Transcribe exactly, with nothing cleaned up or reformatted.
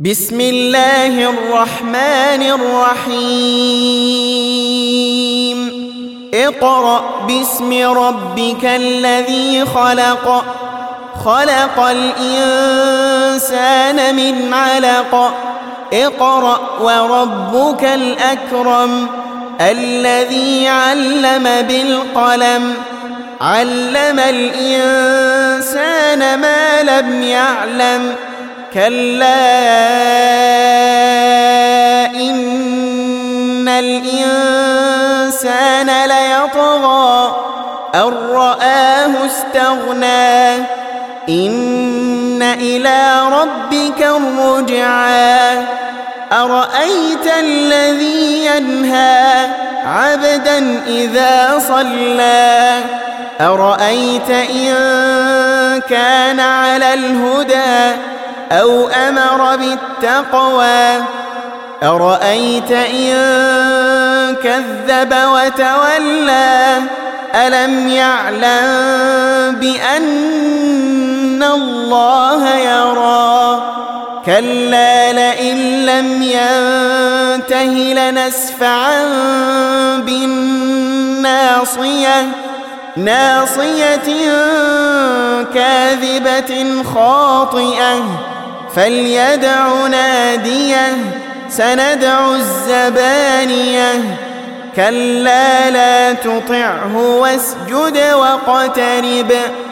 بسم الله الرحمن الرحيم اقرأ باسم ربك الذي خلق خلق الإنسان من علق اقرأ وربك الأكرم الذي علم بالقلم علم الإنسان ما لم يعلم كلا إن الإنسان ليطغى أن رآه استغنى إن إلى ربك الرجعى أرأيت الذي ينهى عبدا إذا صلى أرأيت إن كان على الهدى أو أمر بالتقوى أرأيت إن كذب وتولى ألم يعلم بأن الله يرى كلا لئن لم ينته لنسفعا بالناصية ناصية كاذبة خاطئة فليدع ناديه سندع الزبانية كلا لا تطعه واسجد واقترب